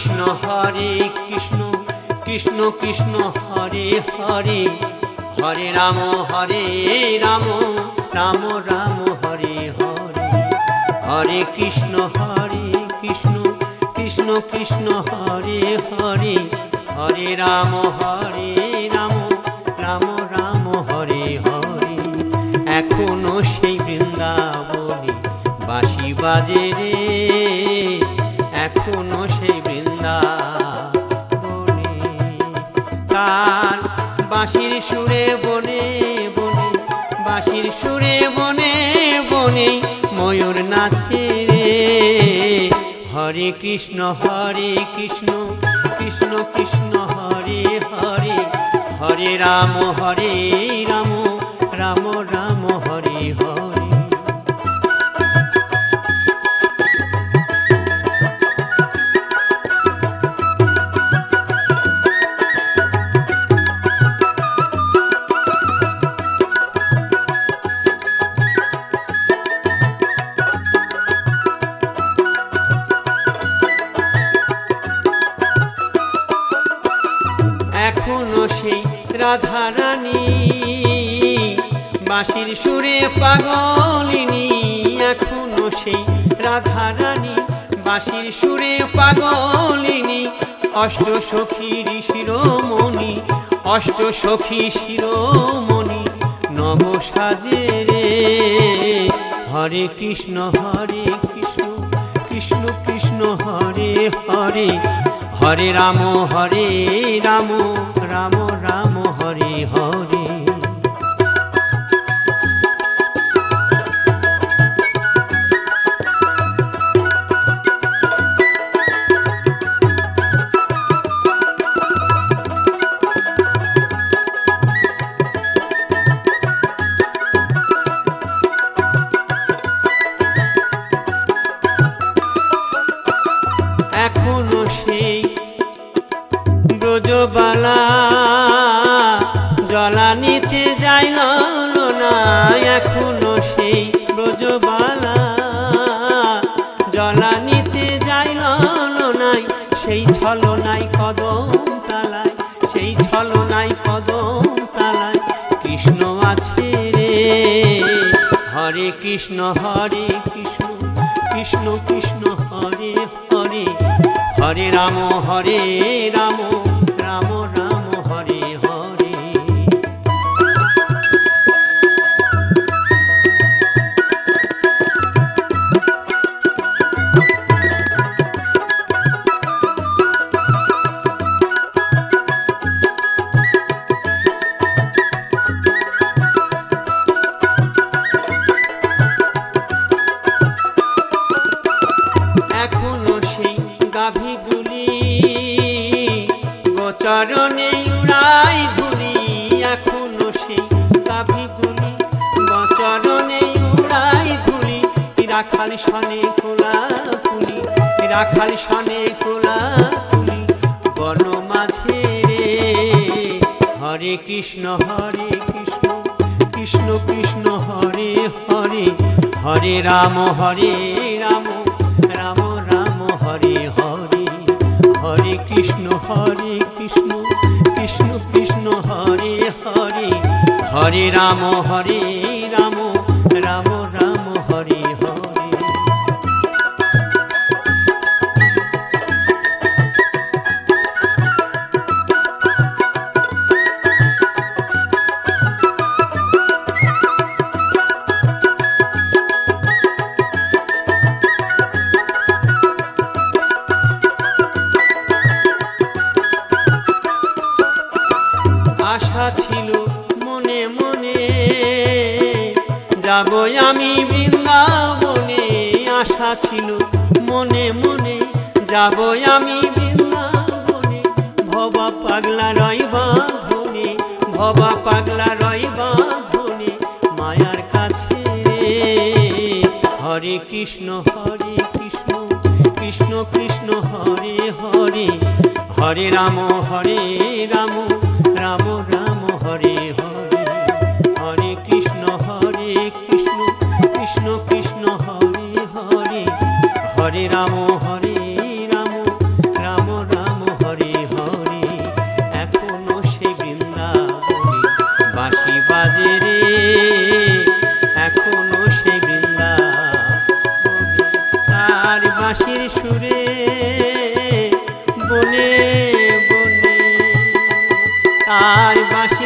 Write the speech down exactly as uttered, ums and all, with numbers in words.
কৃষ্ণ হরে কৃষ্ণ কৃষ্ণ কৃষ্ণ হরে হরে হরে রাম হরে রাম রাম রাম হরে হরে হরে কৃষ্ণ হরে কৃষ্ণ কৃষ্ণ কৃষ্ণ হরে হরে হরে রাম হরে রাম রাম রাম হরে হরে এখনো সেই বৃন্দাবনে বাঁশি বাজে রে এখনো সেই বৃন্দাবনে কার বাঁশির সুরে বনে বনে বাঁশির সুরে বনে বনে ময়ূর নাচে রে হরে কৃষ্ণ হরে কৃষ্ণ কৃষ্ণ কৃষ্ণ হরে হরে হরে রাম হরে রাম রাম রাম হরে হরে এখনো সেই রাধা রানী বাঁশির সুরে পাগলিনী এখনো সেই রাধা রানী বাঁশির সুরে পাগলিনী অষ্ট সখীর শিরোমণি অষ্ট সখী শিরোমণি নব সাজে রে হরে কৃষ্ণ হরে কৃষ্ণ কৃষ্ণ কৃষ্ণ হরে হরে হরে রাম হরে রাম রাম রাম হরে হরে এখনো সেই ব্রজবালা জলানিতে যাইল না এখনো সেই ব্রজবালা জলানিতে যাইল নাই সেই ছলনাই কদম তালায় সেই ছলনাই কদম তালায় কৃষ্ণ আছে রে হরে কৃষ্ণ হরে কৃষ্ণ কৃষ্ণ কৃষ্ণ হরে হরে হরে রাম হরে রাম রাম রাম হরে হরে এখনো সেই গাভীগুলি গোচরণে উড়াই ধুলি এখনো সেই গাভীগুলি গোচরণে উড়াই ধুলি রাখাল সনে কোলা কুলি রাখাল সনে কোলা কুলি বন মাঝে রে হরে কৃষ্ণ হরে কৃষ্ণ কৃষ্ণ কৃষ্ণ হরে হরে হরে রাম হরে রাম রাম রাম হরে হরে হরে কৃষ্ণ হরে কৃষ্ণ কৃষ্ণ কৃষ্ণ হরে হরে হরে রাম হরে রাম রাম রাম হরে হরে আশা ছিল মনে মনে যাব আমি বৃন্দাবনে আশা ছিল মনে মনে যাব আমি বৃন্দাবনে ভবা পাগলা রইবা ধনে ভবা পাগলা রইবা ধনে মায়ার কাছে হরে কৃষ্ণ হরে কৃষ্ণ কৃষ্ণ কৃষ্ণ হরে হরে হরে রাম হরে রাম রাম রাম হরে হরে হরে কৃষ্ণ হরে কৃষ্ণ কৃষ্ণ কৃষ্ণ হরে হরে হরে রাম হরে রাম রাম আর বাঁশি